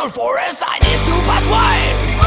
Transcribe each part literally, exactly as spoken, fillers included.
your forest, I need to pass by.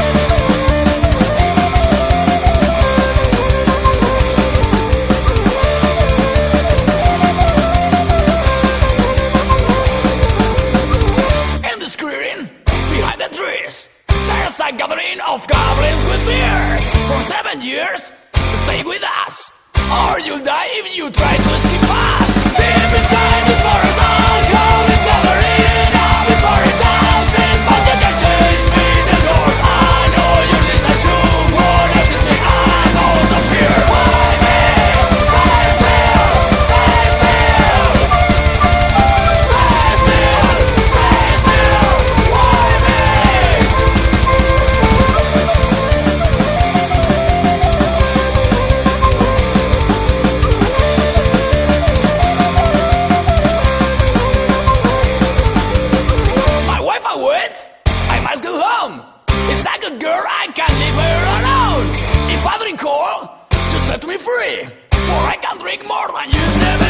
In the screen, behind the trees, there's a gathering of goblins with fears. For seven years, stay with us, or you'll die if you try to escape fast. Deep inside this forest, all goblins gathering. I'll be pouring down, sin, but you can change me the doors. I know you listen to what I tell me. I'm out of fear. Why me? Stay still, stay still. Stay still, stay still. Why me? I must go home. It's a good girl, I can't leave her alone. If I drink all, just set me free, for I can drink more than you said.